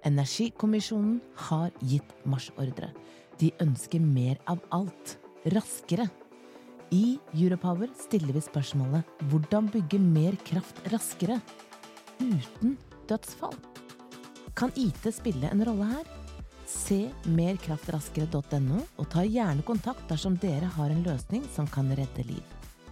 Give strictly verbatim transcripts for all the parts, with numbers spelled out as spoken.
Energikommisjonen har gitt marsjordre. De ønsker mer av alt, raskere. I Europower stiller vi spørsmålet hvordan bygge mer kraft raskere, uten dødsfall. Kan I T spille en rolle her? Se mer kraft raskere punktum no og ta gjerne kontakt dersom dere har en løsning som kan redde liv.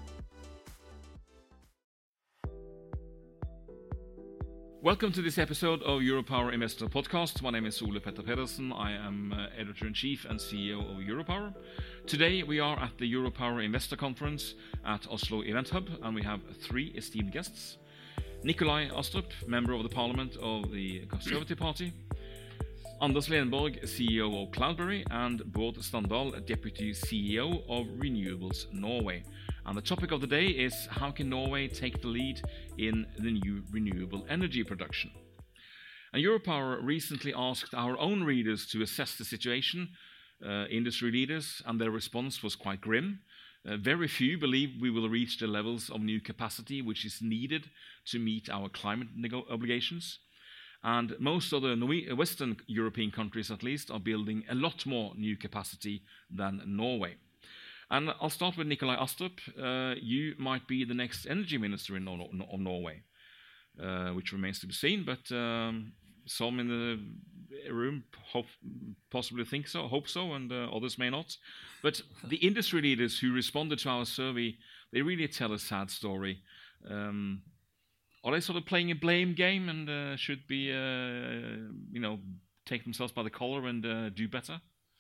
Welcome to this episode of Europower Investor Podcast. My name is Ole Petter Pedersen. I am uh, Editor-in-Chief and C E O of Europower. Today we are at the Europower Investor Conference at Oslo Event Hub, and we have three esteemed guests. Nikolai Astrup, Member of the Parliament of the Conservative Party. Anders Lenborg, C E O of Cloudberry, and Bård Standal, Deputy C E O of Renewables Norway. And the topic of the day is how can Norway take the lead in the new renewable energy production? And Europower recently asked our own readers to assess the situation, uh, industry leaders, and their response was quite grim. Uh, very few believe we will reach the levels of new capacity which is needed to meet our climate nego- obligations. And most of the Norwe- Western European countries, at least, are building a lot more new capacity than Norway. And I'll start with Nikolai Astrup. Uh, you might be the next energy minister in Nor- of Norway, uh, which remains to be seen, but um, some in the room hope, possibly think so, hope so, and uh, others may not. But the industry leaders who responded to our survey, they really tell a sad story. Um, are they sort of playing a blame game and uh, should be, uh, you know, take themselves by the collar and uh, do better?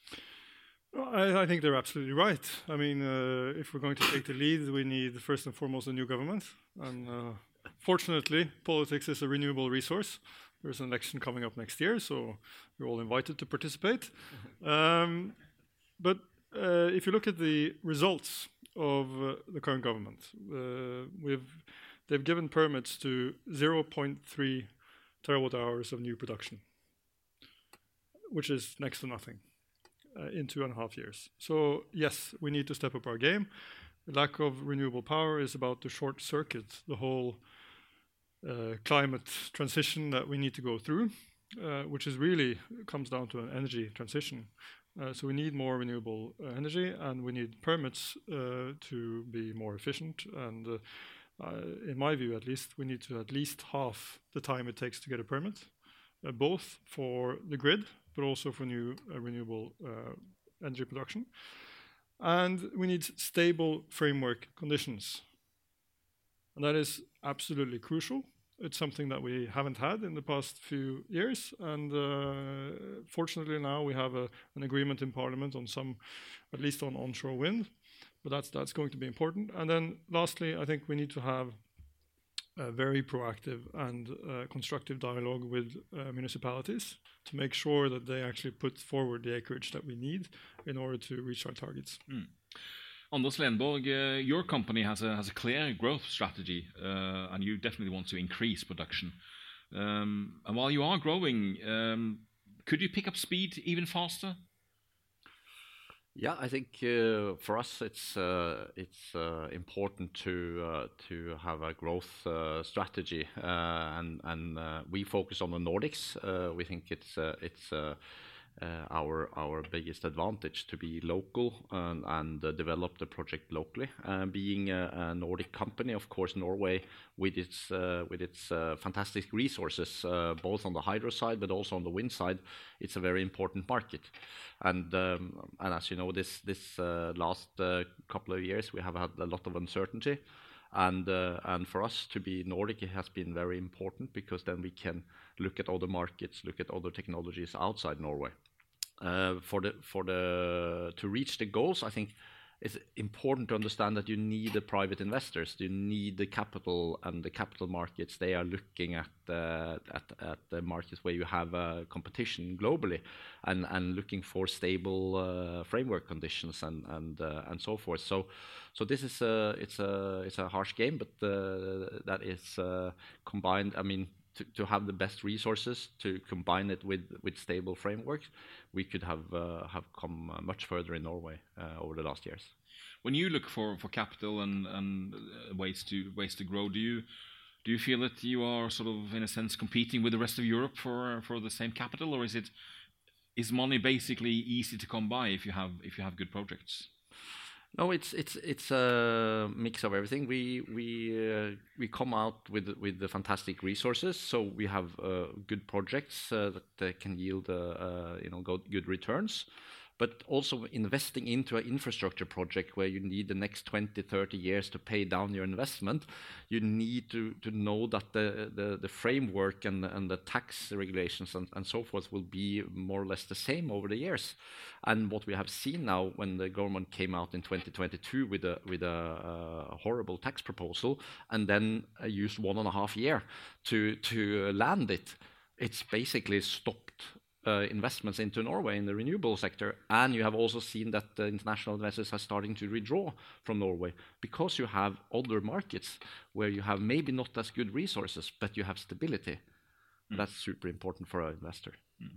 I, I think they're absolutely right. I mean, uh, if we're going to take the lead, we need first and foremost a new government. And uh, fortunately, politics is a renewable resource. There's an election coming up next year, so you're all invited to participate. Um, but uh, if you look at the results of uh, the current government, uh, we've they've given permits to zero point three terawatt hours of new production, which is next to nothing. Uh, in two and a half years. So yes, we need to step up our game. The lack of renewable power is about to short circuit the whole uh, climate transition that we need to go through, uh, which is really comes down to an energy transition. Uh, so we need more renewable uh, energy, and we need permits uh, to be more efficient. And uh, uh, in my view, at least, we need to at least half the time it takes to get a permit, uh, both for the grid, but also for new uh, renewable uh, energy production. And we need stable framework conditions. And that is absolutely crucial. It's something that we haven't had in the past few years. And uh, fortunately now we have a, an agreement in Parliament on some, at least on onshore wind. But that's, that's going to be important. And then lastly, I think we need to have a very proactive and uh, constructive dialogue with uh, municipalities to make sure that they actually put forward the acreage that we need in order to reach our targets. Mm. Anders Lenborg, uh, your company has a has a clear growth strategy, uh, and you definitely want to increase production. Um, and while you are growing, um, could you pick up speed even faster? Yeah, I think uh, for us it's uh, it's uh, important to uh, to have a growth uh, strategy, uh, and and uh, we focus on the Nordics. Uh, we think it's uh, it's uh, uh, our our biggest advantage to be local and, and uh, develop the project locally. Uh, being a, a Nordic company, of course, Norway with its uh, with its uh, fantastic resources, uh, both on the hydro side but also on the wind side, it's a very important market. And um, and as you know, this this uh, last uh, couple of years we have had a lot of uncertainty, and uh, and for us to be Nordic, it has been very important because then we can look at other markets, look at other technologies outside Norway. Uh, for the for the to reach the goals, I think it's important to understand that you need the private investors, you need the capital, and the capital markets, they are looking at uh, at, at the markets where you have uh, competition globally, and, and looking for stable uh, framework conditions and and uh, and so forth. So so this is a it's a it's a harsh game, but uh, that is uh, combined. I mean. To, to have the best resources, to combine it with, with stable frameworks, we could have uh, have come uh, much further in Norway uh, over the last years. When you look for, for capital and, and ways to ways to grow, do you Do you feel that you are sort of, in a sense, competing with the rest of Europe for for the same capital, or is it is money basically easy to come by if you have if you have good projects? No, it's it's it's a mix of everything. We we uh, we come out with with the fantastic resources, so we have uh, good projects uh, that uh, can yield uh, uh, you know good returns. But also investing into an infrastructure project where you need the next twenty, thirty years to pay down your investment, you need to, to know that the, the, the framework and, and the tax regulations and, and so forth will be more or less the same over the years. And what we have seen now when the government came out in twenty twenty-two with a, with a uh, horrible tax proposal and then uh, used one and a half year to, to land it, it's basically stopped Uh, investments into Norway in the renewable sector, and you have also seen that the international investors are starting to withdraw from Norway because you have other markets where you have maybe not as good resources, but you have stability. Mm. That's super important for an investor. Mm.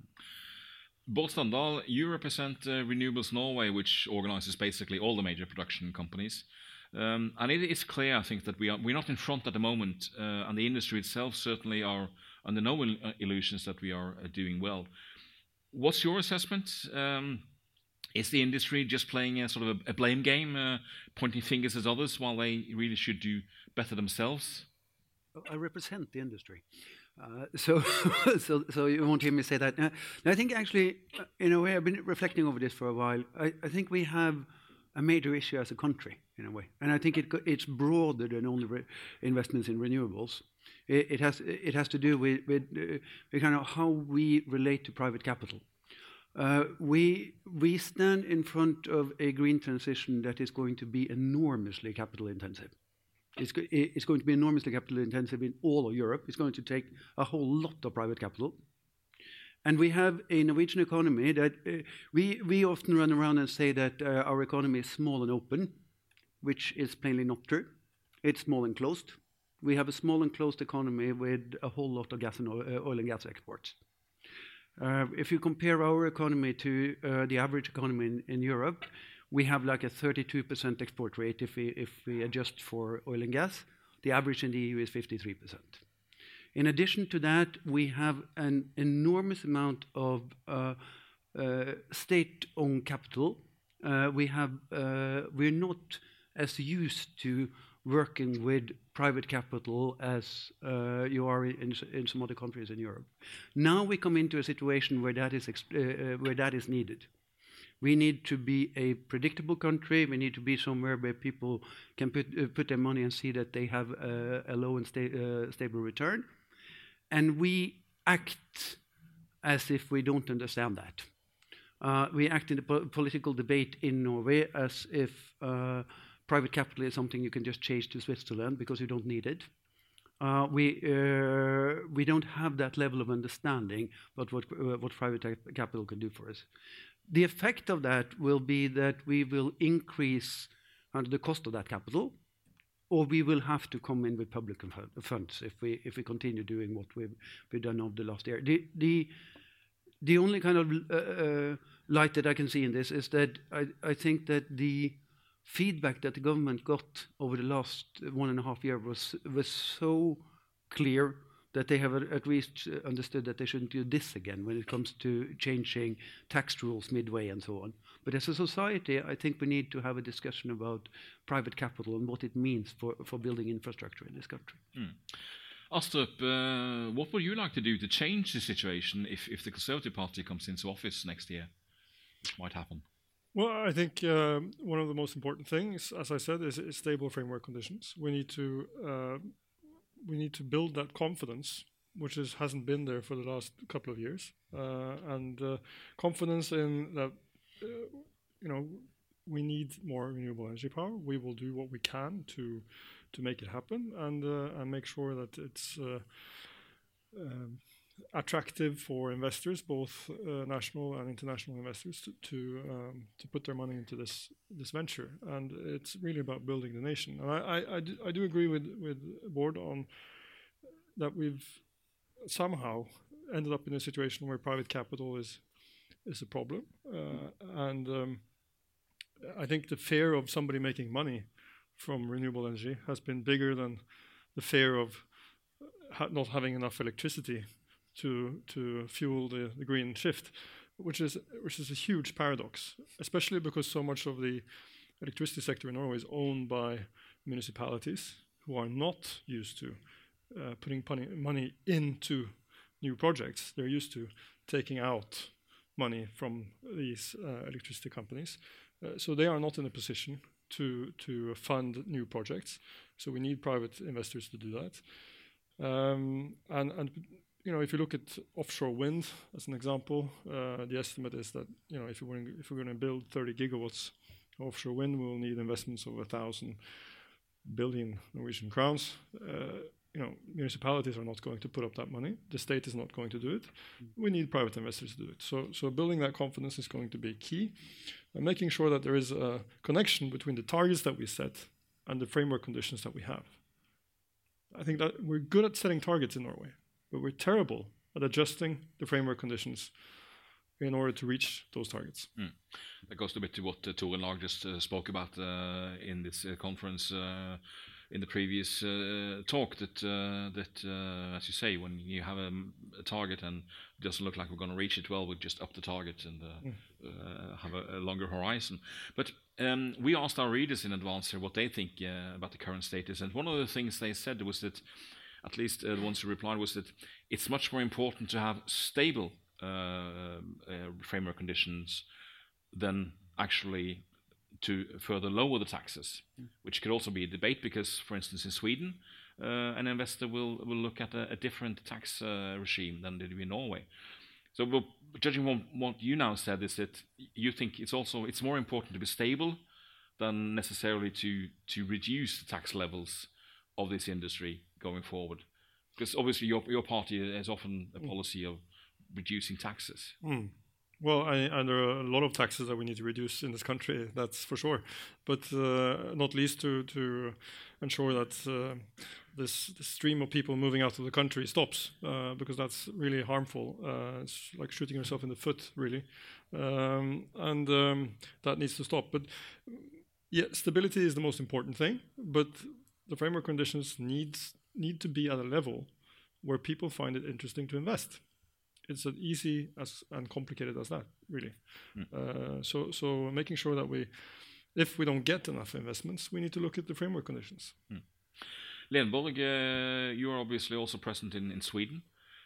Bård Standal, you represent uh, Renewables Norway, which organizes basically all the major production companies. Um, and it is clear, I think, that we are we're not in front at the moment, uh, and the industry itself certainly are under no il- illusions that we are uh, doing well. What's your assessment? Um, is the industry just playing a sort of a, a blame game, uh, pointing fingers at others while they really should do better themselves? I represent the industry, uh, so so so you won't hear me say that. Now, I think actually, uh, in a way, I've been reflecting over this for a while. I, I think we have a major issue as a country, in a way, and I think it it's broader than only re- investments in renewables. It, it has it has to do with with, uh, with kind of how we relate to private capital. Uh, we we stand in front of a green transition that is going to be enormously capital intensive. It's, go- it's going to be enormously capital intensive in all of Europe. It's going to take a whole lot of private capital. And we have a Norwegian economy that uh, we, we often run around and say that uh, our economy is small and open, which is plainly not true. It's small and closed. We have a small and closed economy with a whole lot of gas and oil, uh, oil and gas exports. Uh, if you compare our economy to uh, the average economy in, in Europe, we have like a thirty-two percent export rate if we, if we adjust for oil and gas. The average in the E U is fifty-three percent. In addition to that, we have an enormous amount of uh, uh, state-owned capital. Uh, we have, uh, we're not as used to working with private capital as uh, you are in, in some other countries in Europe. Now we come into a situation where that is exp- uh, where that is needed. We need to be a predictable country. We need to be somewhere where people can put uh, put their money and see that they have a, a low and sta- uh, stable return. And we act as if we don't understand that. Uh, we act in the po- political debate in Norway as if uh, private capital is something you can just change to Switzerland because you don't need it. Uh, we uh, we don't have that level of understanding about what uh, what private capital can do for us. The effect of that will be that we will increase uh, the cost of that capital, or we will have to come in with public funds if we if we continue doing what we've we've done over the last year. The the the only kind of uh, uh, light that I can see in this is that I I think that the feedback that the government got over the last one and a half year was was so clear that they have at least understood that they shouldn't do this again when it comes to changing tax rules midway and so on. But as a society, I think we need to have a discussion about private capital and what it means for, for building infrastructure in this country. Mm. Astrup, uh, what would you like to do to change the situation if, if the Conservative Party comes into office next year? What might happen? Well, I think um, one of the most important things, as I said, is, is stable framework conditions. We need to uh, we need to build that confidence, which is, hasn't been there for the last couple of years, uh, and uh, confidence in that uh, you know we need more renewable energy power. We will do what we can to to make it happen and uh, and make sure that it's uh, um, attractive for investors, both uh, national and international investors, to to, um, to put their money into this this venture. And it's really about building the nation. And I I, I, do, I do agree with with Bård on that we've somehow ended up in a situation where private capital is is a problem, uh, and um, I think the fear of somebody making money from renewable energy has been bigger than the fear of ha not having enough electricity to to fuel the, the green shift, which is which is a huge paradox, especially because so much of the electricity sector in Norway is owned by municipalities who are not used to uh, putting money, money into new projects. They're used to taking out money from these uh, electricity companies. Uh, so they are not in a position to, to fund new projects. So we need private investors to do that. Um, and, and you know, if you look at offshore wind as an example, uh, the estimate is that, you know, if we're going, if we're going to build thirty gigawatts of offshore wind, we'll need investments of a thousand billion Norwegian crowns. Uh, you know, municipalities are not going to put up that money. The state is not going to do it. We need private investors to do it. So, so building that confidence is going to be key, and making sure that there is a connection between the targets that we set and the framework conditions that we have. I think that we're good at setting targets in Norway, but we're terrible at adjusting the framework conditions in order to reach those targets. Mm. That goes a bit to what uh, Tore Lag just uh, spoke about uh, in this uh, conference uh, in the previous uh, talk, that, uh, that uh, as you say, when you have a, a target and it doesn't look like we're going to reach it, well, we just up the target and uh, mm. uh, have a, a longer horizon. But um, we asked our readers in advance here what they think uh, about the current status, and one of the things they said was that, at least uh, the ones who replied, was that it's much more important to have stable uh, uh, framework conditions than actually to further lower the taxes, mm. which could also be a debate because, for instance, in Sweden, uh, an investor will, will look at a, a different tax uh, regime than they do in Norway. So, well, judging on what you now said, is that you think it's also it's more important to be stable than necessarily to to reduce the tax levels of this industry going forward, because obviously your your party has often a policy of reducing taxes. Mm. Well, I, and there are a lot of taxes that we need to reduce in this country, that's for sure. But uh, not least to, to ensure that uh, this, this stream of people moving out of the country stops, uh, because that's really harmful. Uh, it's like shooting yourself in the foot, really. Um, and um, that needs to stop. But yeah, stability is the most important thing, but the framework conditions needs, need to be at a level where people find it interesting to invest. It's as easy as and complicated as that, really. Mm. Uh, so, so making sure that we, if we don't get enough investments, we need to look at the framework conditions. Mm. Lenborg, uh, you are obviously also present in, in Sweden,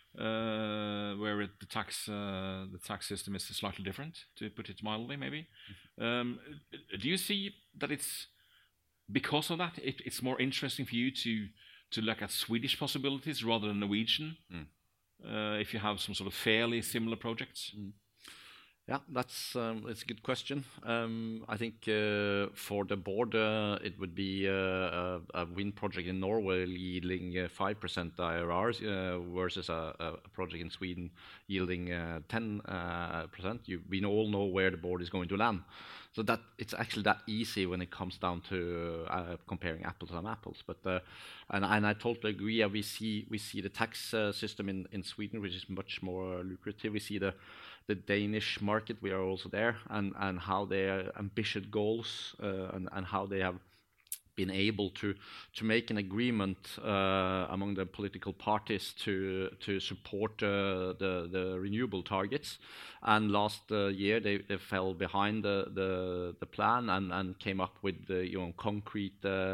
uh, where it, the tax uh, the tax system is slightly different, to put it mildly, maybe. Mm-hmm. Um, do you see that it's because of that it, it's more interesting for you to to look at Swedish possibilities rather than Norwegian? Mm. Uh, if you have some sort of fairly similar projects? Mm. Yeah, that's um, it's a good question. Um, I think uh, for the board, uh, it would be uh, a, a wind project in Norway yielding uh, five percent I R Rs uh, versus a, a project in Sweden yielding uh, ten percent. You, we all know where the board is going to land. So that it's actually that easy when it comes down to uh, comparing apples and apples. But uh, and, and I totally agree. Yeah, we see we see the tax uh, system in, in Sweden, which is much more lucrative. We see the the Danish market. We are also there, and and how their ambitious goals uh, and and how they have been able to to make an agreement uh, among the political parties to to support uh, the the renewable targets. And last uh, year they, they fell behind the, the the plan and and came up with the, you know, concrete uh,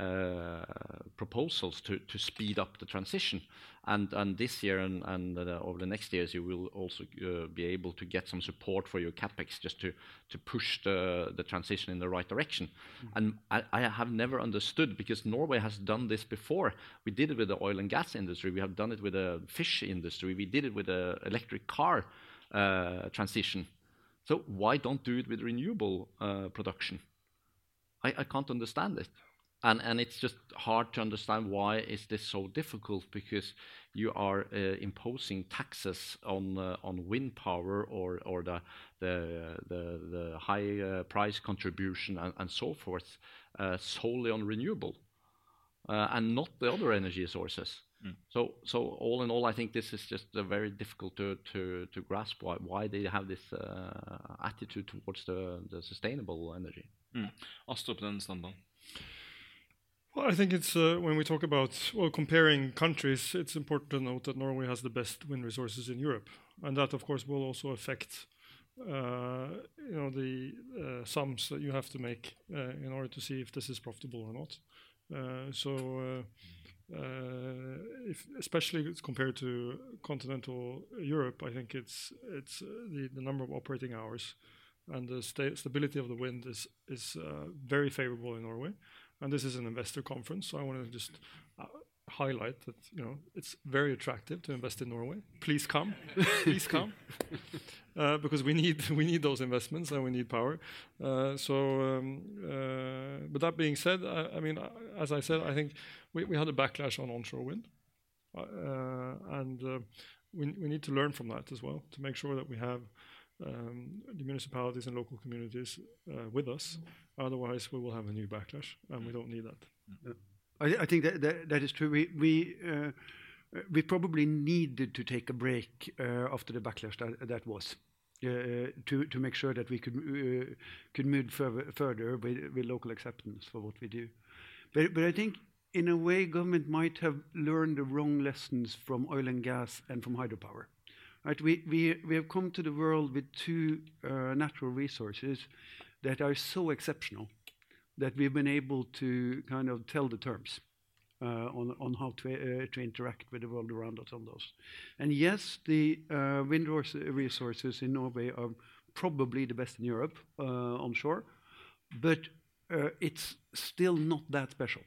uh, proposals to to speed up the transition. And and this year and and uh, over the next years you will also uh, be able to get some support for your capex just to to push the the transition in the right direction. Mm-hmm. And I, I have never understood, because Norway has done this before. We did it with the oil and gas industry. We have done it with the fish industry. We did it with the electric car uh, transition. So why don't do it with renewable uh, production? I, I can't understand it. And and it's just hard to understand why is this so difficult, because you are uh, imposing taxes on uh, on wind power or or the the the, the high uh, price contribution and, and so forth uh, solely on renewable uh, and not the other energy sources. Mm. So so all in all, I think this is just uh, very difficult to to to grasp why why they have this uh, attitude towards the the sustainable energy. Mm. Astrup, then Standal. Well, I think it's uh, when we talk about well comparing countries, it's important to note that Norway has the best wind resources in Europe, and that of course will also affect uh, you know the uh, sums that you have to make uh, in order to see if this is profitable or not. Uh, so, uh, uh, if especially compared to continental Europe, I think it's it's uh, the the number of operating hours and the sta stability of the wind is is uh, very favorable in Norway. And this is an investor conference, so I want to just uh, highlight that you know it's very attractive to invest in Norway. Please come, please come, uh, because we need we need those investments and we need power. Uh, so, um, uh, but that being said, I, I mean, as I said, I think we, we had a backlash on onshore wind, uh, and uh, we we need to learn from that as well to make sure that we have um, the municipalities and local communities uh, with us. Otherwise, we will have a new backlash, and we don't need that. Uh, I, I think that, that that is true. We we uh, we probably needed to take a break uh, after the backlash that that was uh, to to make sure that we could uh, could move further further with, with local acceptance for what we do. But but I think in a way, government might have learned the wrong lessons from oil and gas and from hydropower. Right? We we we have come to the world with two uh, natural resources that are so exceptional that we've been able to kind of tell the terms uh, on on how to uh, to interact with the world around us on those. And yes, the uh, wind resources in Norway are probably the best in Europe uh, onshore, but uh, it's still not that special.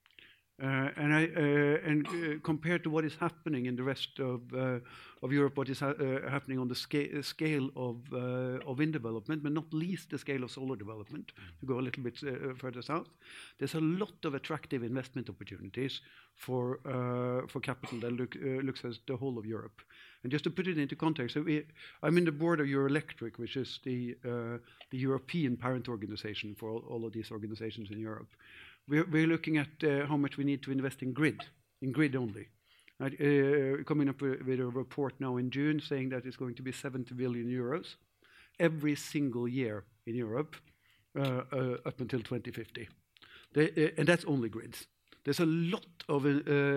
Uh, and I, uh, and uh, compared to what is happening in the rest of uh, of Europe, what is ha uh, happening on the sca scale of uh, of wind development, but not least the scale of solar development, to go a little bit uh, further south, there's a lot of attractive investment opportunities for uh, for capital that look, uh, looks at the whole of Europe. And just to put it into context, so we, I'm in the board of Eurelectric, which is the uh, the European parent organization for all, all of these organizations in Europe. We're, we're looking at uh, how much we need to invest in grid, in grid only. Right? Uh, coming up with, with a report now in June saying that it's going to be seventy billion euros every single year in Europe uh, uh, up until twenty fifty. They, uh, and that's only grids. There's a lot of, uh,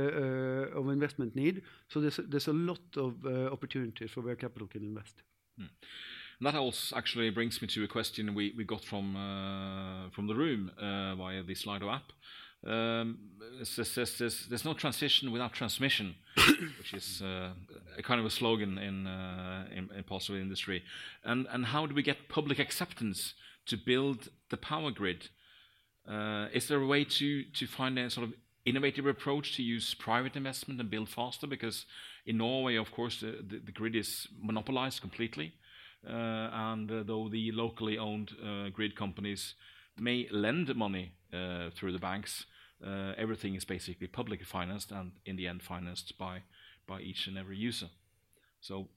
uh, of investment need, so there's a, there's a lot of uh, opportunities for where capital can invest. Hmm. That also actually brings me to a question we, we got from uh, from the room uh, via the Slido app. Um, it says, says, there's, there's no transition without transmission, which is uh, a kind of a slogan in, uh, in, in possible industry. And, and how do we get public acceptance to build the power grid? Uh, is there a way to, to find a sort of innovative approach to use private investment and build faster? Because in Norway, of course, the, the, the grid is monopolized completely. Uh, and uh, though the locally owned uh, grid companies may lend money uh, through the banks, uh, everything is basically publicly financed and in the end financed by by each and every user. So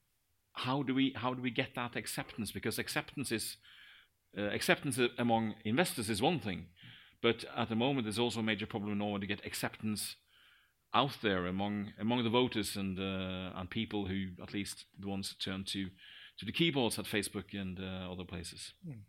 how do we how do we get that acceptance? Because acceptance is uh, acceptance among investors is one thing, but at the moment there's also a major problem in Norway to get acceptance out there among among the voters and uh, and people who at least the ones who turn to to the keyboards at Facebook and uh, other places. Mm.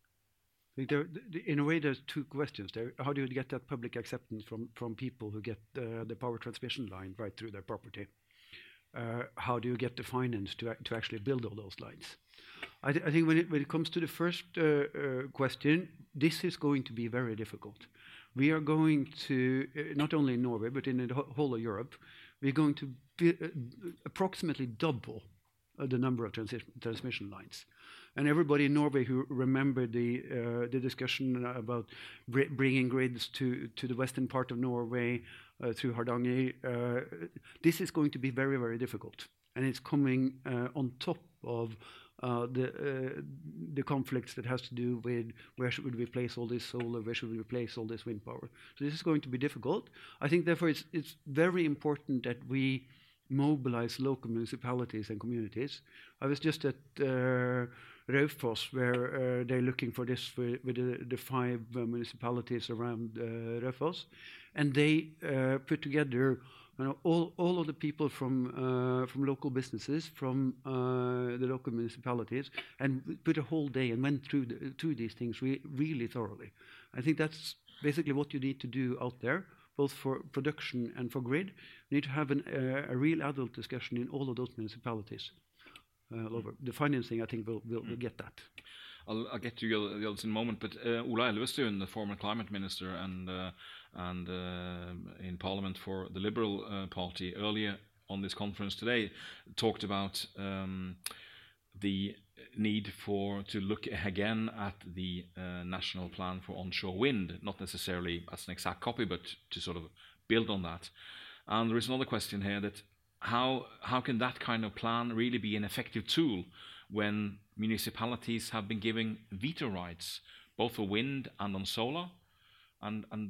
I think there, in a way, there's two questions there. How do you get that public acceptance from, from people who get uh, the power transmission line right through their property? Uh, how do you get the finance to, to actually build all those lines? I, th I think when it, when it comes to the first uh, uh, question, this is going to be very difficult. We are going to, uh, not only in Norway, but in the whole of Europe, we're going to be, uh, approximately double Uh, the number of transi transmission lines. And everybody in Norway who remember the uh, the discussion about br bringing grids to, to the western part of Norway uh, through Hardanger, uh, this is going to be very, very difficult. And it's coming uh, on top of uh, the, uh, the conflicts that has to do with where should we place all this solar, where should we place all this wind power. So this is going to be difficult. I think therefore it's, it's very important that we mobilize local municipalities and communities. I was just at uh, Raufoss, where uh, they're looking for this for, with the, the five uh, municipalities around uh, Raufoss, and they uh, put together you know, all, all of the people from uh, from local businesses, from uh, the local municipalities, and put a whole day and went through the, through these things re really thoroughly. I think that's basically what you need to do out there, both for production and for grid. You need to have an, uh, a real adult discussion in all of those municipalities. Uh, all over. The financing, I think, will will, will get that. I'll, I'll get to the others in a moment, but uh, Ola Elvestuen, the former climate minister and uh, and uh, in Parliament for the Liberal uh, Party, earlier on this conference today, talked about um, the need for to look again at the uh, national plan for onshore wind, not necessarily as an exact copy, but to sort of build on that. And there is another question here that how how can that kind of plan really be an effective tool when municipalities have been giving veto rights both for wind and on solar, and and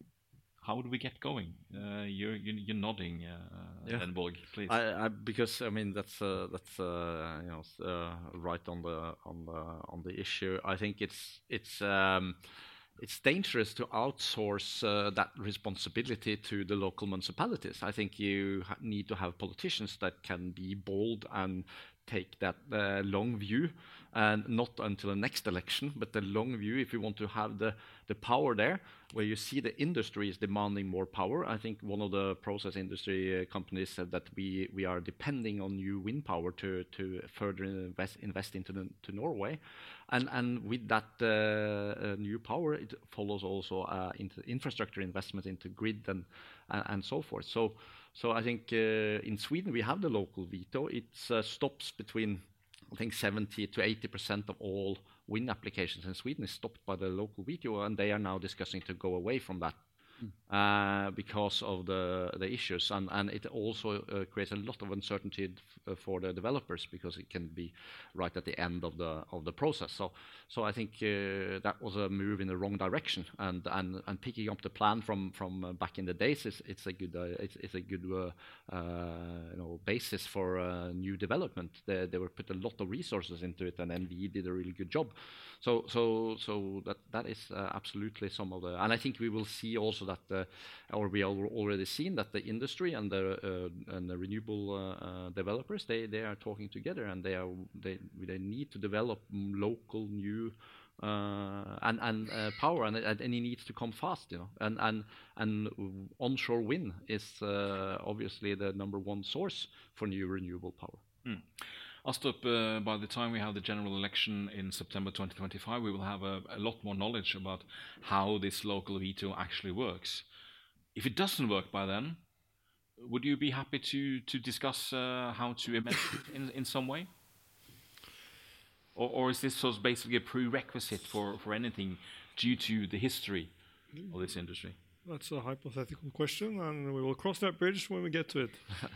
how do we get going? Uh, you're, you're you're nodding, uh, yeah. Lenborg, please. I, I, because I mean that's uh, that's uh, you know uh, right on the on the on the issue. I think it's it's um, it's dangerous to outsource uh, that responsibility to the local municipalities. I think you ha need to have politicians that can be bold and take that uh, long view, and not until the next election, but the long view. If you want to have the the power there, where you see the industry is demanding more power. I think one of the process industry uh, companies said that we we are depending on new wind power to to further invest invest into the, to Norway, and and with that uh, uh, new power, it follows also uh, into infrastructure investment into grid and and, and so forth. So. So I think uh, in Sweden we have the local veto. It uh, stops between, I think, seventy to eighty percent of all wind applications in Sweden is stopped by the local veto, and they are now discussing to go away from that mm. uh, because of the the issues, and and it also uh, creates a lot of uncertainty f for the developers because it can be right at the end of the of the process. So so I think uh, that was a move in the wrong direction, and and and picking up the plan from from uh, back in the days is it's a good uh, it's, it's a good uh, uh, you know basis for uh, new development. They they were put a lot of resources into it, and N V E did a really good job. So so so that that is uh, absolutely some of the, and I think we will see also that uh, or we have already seen that the industry and the uh, and the renewable uh, uh, developers they they are talking together, and they are they they need to develop local new uh, and and uh, power, and, and and it needs to come fast, you know, and and and onshore wind is uh, obviously the number one source for new renewable power. Mm. Astrup, uh, by the time we have the general election in September twenty twenty-five, we will have a, a lot more knowledge about how this local veto actually works. If it doesn't work by then, would you be happy to to discuss uh, how to amend it in in some way, or, or is this sort of basically a prerequisite for for anything due to the history of this industry? That's a hypothetical question, and we will cross that bridge when we get to it.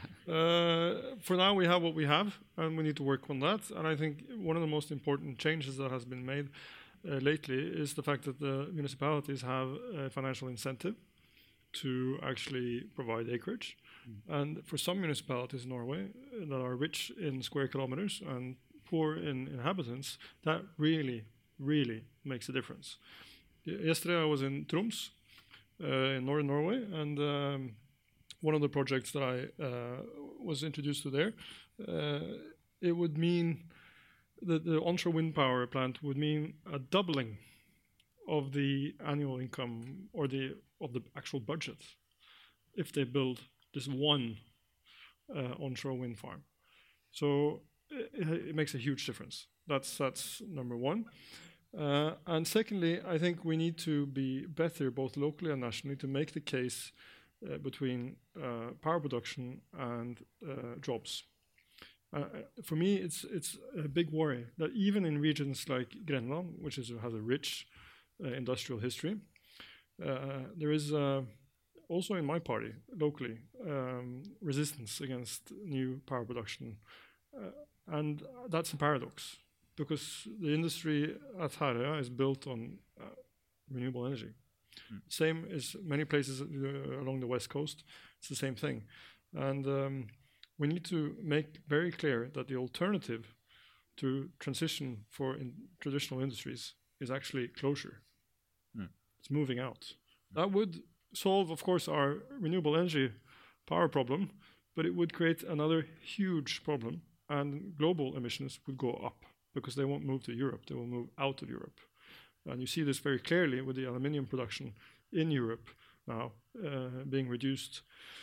uh, for now, we have what we have, and we need to work on that. And I think one of the most important changes that has been made uh, lately is the fact that the municipalities have a financial incentive to actually provide acreage. Mm. And for some municipalities in Norway that are rich in square kilometers and poor in inhabitants, that really, really makes a difference. Yesterday I was in Troms, Uh, in northern Norway, and um, one of the projects that I uh, was introduced to there, uh, it would mean that the onshore wind power plant would mean a doubling of the annual income or the of the actual budget if they build this one uh, onshore wind farm. So it, it makes a huge difference. That's that's number one. Uh, and secondly, I think we need to be better, both locally and nationally, to make the case uh, between uh, power production and uh, jobs. Uh, for me, it's it's a big worry that even in regions like Grenland, which is, has a rich uh, industrial history, uh, there is uh, also in my party, locally, um, resistance against new power production. Uh, and that's a paradox, because the industry at Herøya is built on uh, renewable energy. Mm. Same as many places uh, along the west coast, it's the same thing. And um, we need to make very clear that the alternative to transition for in traditional industries is actually closure. Mm. It's moving out. Mm. That would solve, of course, our renewable energy power problem, but it would create another huge problem, and global emissions would go up, because they won't move to Europe, they will move out of Europe. And you see this very clearly with the aluminium production in Europe now uh, being reduced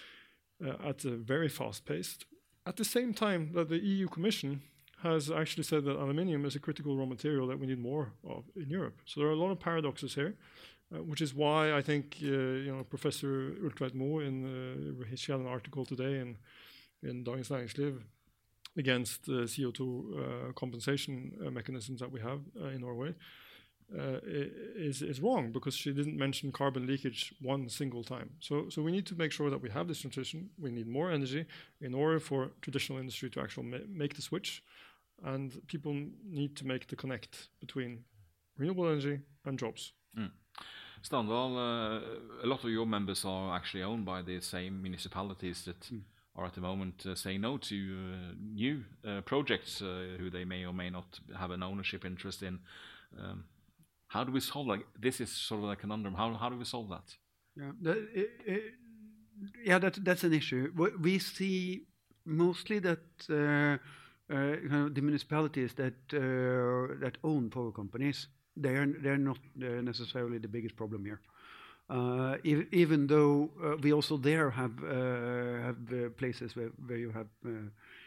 uh, at a very fast pace, at the same time that the E U Commission has actually said that aluminium is a critical raw material that we need more of in Europe. So there are a lot of paradoxes here, uh, which is why I think uh, you know Professor Ultveit Moe in uh, she had an article today in in Dagens Næringsliv against the C O two uh, compensation uh, mechanisms that we have uh, in Norway. Uh, is is wrong because she didn't mention carbon leakage one single time. So so we need to make sure that we have this transition. We need more energy in order for traditional industry to actually ma make the switch, and people need to make the connect between renewable energy and jobs. Mm. Standal, uh, a lot of your members are actually owned by the same municipalities that mm. are at the moment uh, saying no to uh, new uh, projects uh, who they may or may not have an ownership interest in. Um, How do we solve like this? Is sort of like a conundrum. How how do we solve that? Yeah, that, uh, uh, yeah, that that's an issue. We see mostly that uh, uh, you know, the municipalities that uh, that own power companies, they are they're not uh, necessarily the biggest problem here. Uh, ev even though uh, we also there have uh, have uh, places where where you have. Uh,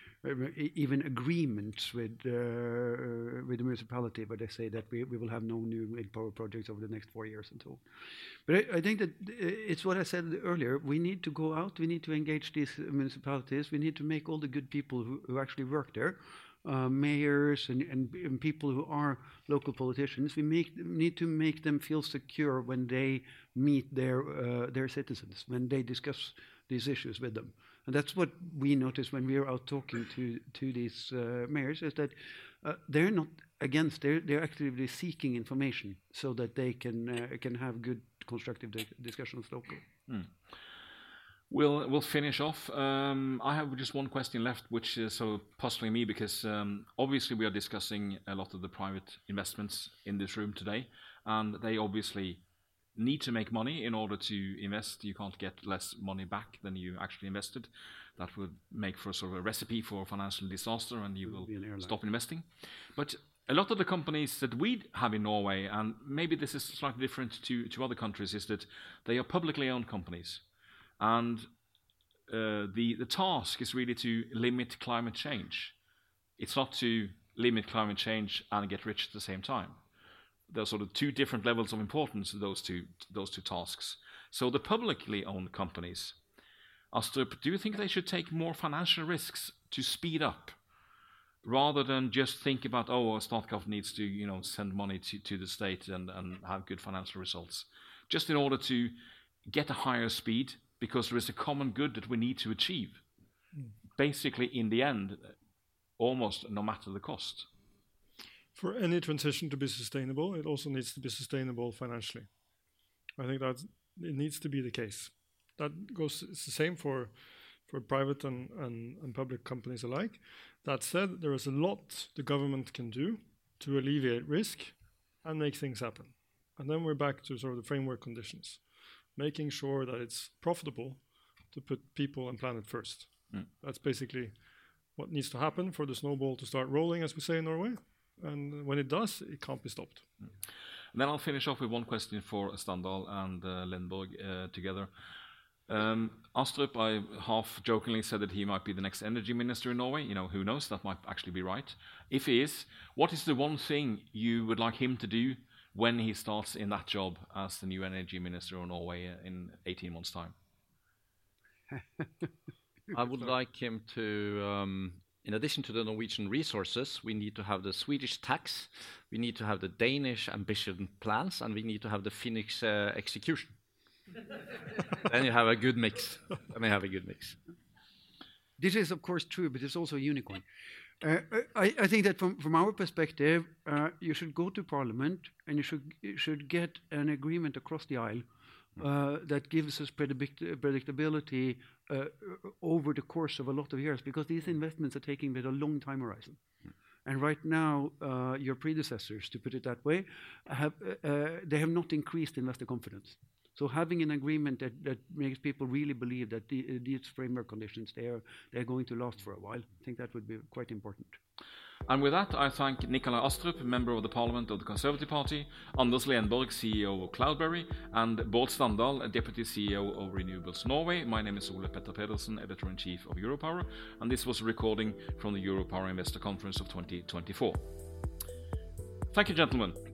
even agreements with uh, with the municipality, where they say that we, we will have no new wind power projects over the next four years and so on. But I, I think that it's what I said earlier. We need to go out. We need to engage these municipalities. We need to make all the good people who, who actually work there, uh, mayors and, and, and people who are local politicians. We make, need to make them feel secure when they meet their uh, their citizens, when they discuss these issues with them. And that's what we notice when we are out talking to to these uh, mayors, is that uh, they're not against. They're they're actively seeking information so that they can uh, can have good constructive di discussions locally. Mm. We'll we'll finish off. Um, I have just one question left, which is so puzzling me because um, obviously we are discussing a lot of the private investments in this room today, and they obviously need to make money in order to invest. You can't get less money back than you actually invested. That would make for sort of a recipe for financial disaster, and you will stop investing. But a lot of the companies that we have in Norway, and maybe this is slightly different to, to other countries, is that they are publicly owned companies. And uh, the, the task is really to limit climate change. It's not to limit climate change and get rich at the same time. There are sort of two different levels of importance, those two, those two tasks. So the publicly owned companies, Astrup, do you think they should take more financial risks to speed up, rather than just think about, oh, Statkraft needs to, you know, send money to, to the state and, and have good financial results, just in order to get a higher speed, because there is a common good that we need to achieve, mm. basically in the end, almost no matter the cost. For any transition to be sustainable, it also needs to be sustainable financially. I think that it needs to be the case. That goes, it's the same for, for private and, and, and public companies alike. That said, there is a lot the government can do to alleviate risk and make things happen. And then we're back to sort of the framework conditions, making sure that it's profitable to put people and planet first. Mm. That's basically what needs to happen for the snowball to start rolling, as we say in Norway. And when it does, it can't be stopped. Mm. And then I'll finish off with one question for Standal and uh, Lindborg uh, together. Um, Astrup, I half jokingly said that he might be the next energy minister in Norway. You know, who knows? That might actually be right. If he is, what is the one thing you would like him to do when he starts in that job as the new energy minister of Norway in eighteen months' time? I would like him to, um, in addition to the Norwegian resources, we need to have the Swedish tax, we need to have the Danish ambition plans, and we need to have the Finnish uh, execution. Then you have a good mix. Then you have a good mix. This is, of course, true, but it's also a unicorn. Uh, I, I think that from, from our perspective, uh, you should go to Parliament and you should, you should get an agreement across the aisle uh, that gives us predict predictability uh, over the course of a lot of years, because these investments are taking with a long time horizon. And right now, uh, your predecessors, to put it that way, have, uh, they have not increased investor confidence. So having an agreement that, that makes people really believe that the, these framework conditions, they are, they're going to last for a while, I think that would be quite important. And with that, I thank Nikolai Astrup, Member of the Parliament of the Conservative Party, Anders Lenborg, C E O of Cloudberry, and Bård Standal, Deputy C E O of Renewables Norway. My name is Ole Petter Pedersen, Editor-in-Chief of Europower, and this was a recording from the Europower Investor Conference of twenty twenty-four. Thank you, gentlemen.